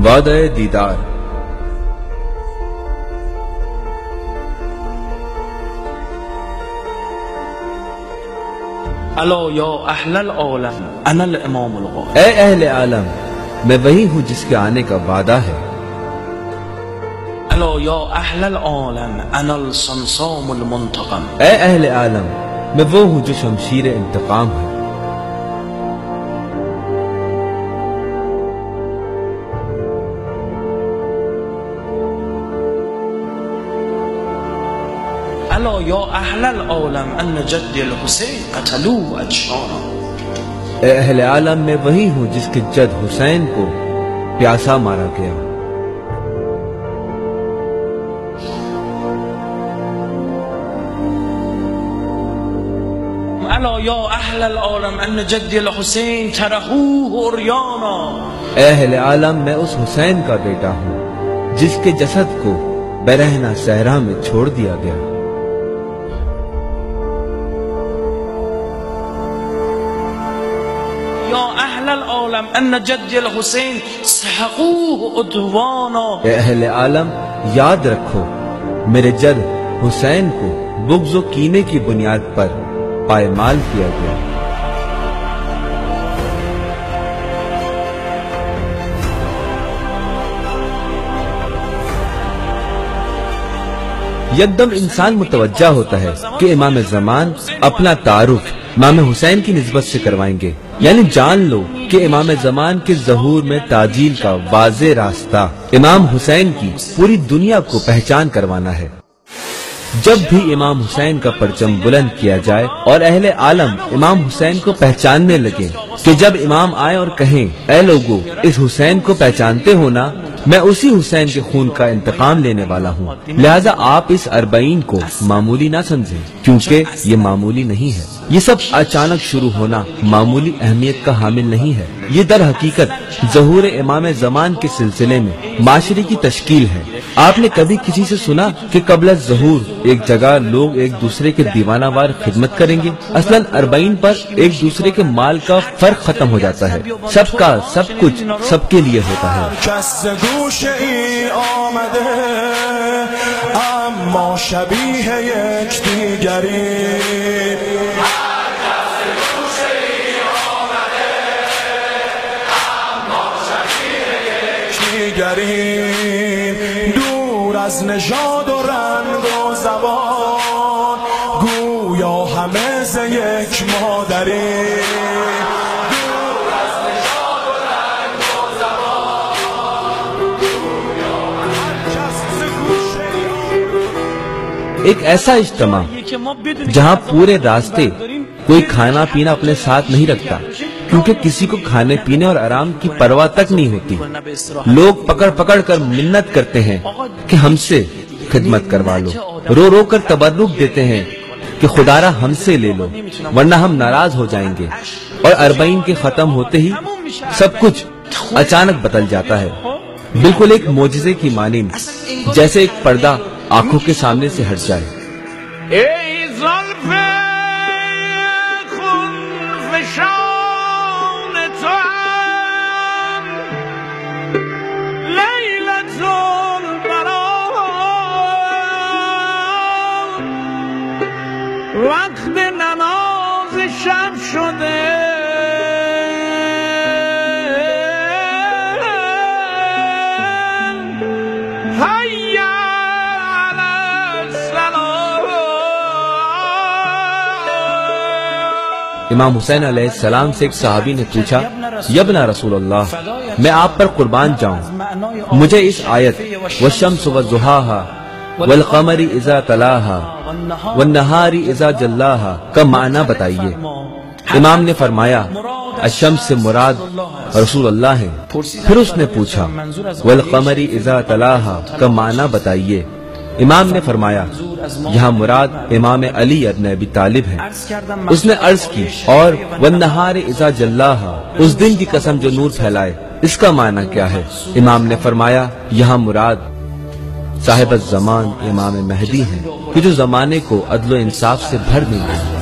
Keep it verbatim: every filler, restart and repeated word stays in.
वादे दीदार। अलो यो अहलल आलम अनल इमामुल ग़ाइब। ए अहले आलम, मैं वही हूँ जिसके आने का वादा है। अलो यो अहलल आलम अनल संसामुल मुंतक़म। ए अहले आलम, मैं वो हूँ जो शमशीर इंतकाम है। अलो यो अहलल आलम अन्न जद्दिल हुसैन क़तलू अजशाना। ए अहले आलम, मैं वही हूँ जिसके जद हुसैन को प्यासा मारा गया। अलो यो अहलल आलम अन्न जद्दिल हुसैन तरहूहु उर्याना। ए अहले आलम, मैं उस हुसैन का बेटा हूँ जिसके जसद को बरहना सहरा में छोड़ दिया गया। या अहलल आलम अन्न जद्दिल हुसैन सहक़ूहु उद्वाना। ए अहले आलम, याद रखो मेरे जद हुसैन को बुग़्ज़ व कीने की बुनियाद पर पायमाल किया गया। यकदम इंसान मुतवज्जा होता है कि इमाम ज़मान अपना तारुफ इमाम हुसैन की निस्बत से करवाएंगे, यानी जान लो कि इमाम ज़मान के ज़हूर में ताजील का वाज़े रास्ता इमाम हुसैन की पूरी दुनिया को पहचान करवाना है। जब भी इमाम हुसैन का परचम बुलंद किया जाए और अहले आलम इमाम हुसैन को पहचानने लगे कि जब इमाम आए और कहें, ऐ लोगों, इस हुसैन को पहचानते हो ना, मैं उसी हुसैन के खून का इंतकाम लेने वाला हूँ। लिहाजा आप इस अरबईन को मामूली ना समझें, क्योंकि ये मामूली नहीं है। ये सब अचानक शुरू होना मामूली अहमियत का हामिल नहीं है। ये दर हकीकत ज़हूर इमाम ज़मान के सिलसिले में माशरे की तश्कील है। आपने कभी किसी से सुना कि कबल ज़हूर एक जगह लोग एक दूसरे के दीवानावार खिदमत करेंगे? असलन अरबईन पर एक दूसरे के माल का फर्क खत्म हो जाता है। सबका सब कुछ सबके लिए होता है। दूर از نژاد و رنگ و زبان گویا همه ز یک مادری. دور از نژاد و رنگ و زبان گویا هر کس ز گوشه. एक ऐसा इज्तिमा जहाँ पूरे रास्ते कोई खाना पीना अपने साथ नहीं रखता, क्योंकि किसी को खाने पीने और आराम की परवाह तक नहीं होती। लोग पकड़ पकड़ कर मिन्नत करते हैं कि हमसे खिदमत करवा लो, रो रो कर तबर्रुक देते हैं कि खुदारा हमसे ले लो वरना हम नाराज हो जाएंगे। और अरबईन के खत्म होते ही सब कुछ अचानक बदल जाता है, बिल्कुल एक मोजिज़े की मानिंद, जैसे एक पर्दा आंखों के सामने से हट जाए। وقت نماز شب شده هيا على السلام. इमाम हुसैन अलैहिस्सलाम से एक सहाबी ने पूछा, यब्ना रसूलल्लाह, मैं आप पर कुर्बान जाऊं, मुझे इस आयत वश्शम्स वज़ुहाहा वल क़मरी इज़ा तलाहा वन्नहारी इज़ा जल्लाहा का माना बताइए। इमाम ने फरमाया, अशम्स से मुराद रसूलुल्लाह है। फिर उसने पूछा, वल क़मरी इज़ा तलाहा का माना बताइए। इमाम ने फरमाया, यहाँ मुराद इमाम अली इब्न अबी तालिब है। उसने अर्ज की, और वन्नहारी इज़ा जल्लाहा, उस दिन की कसम जो नूर फैलाए, इसका माना क्या है? इमाम ने फरमाया, यहाँ मुराद साहिब ज़मान इमाम महदी हैं कि जो जमाने को अदल इंसाफ से भर देंगे।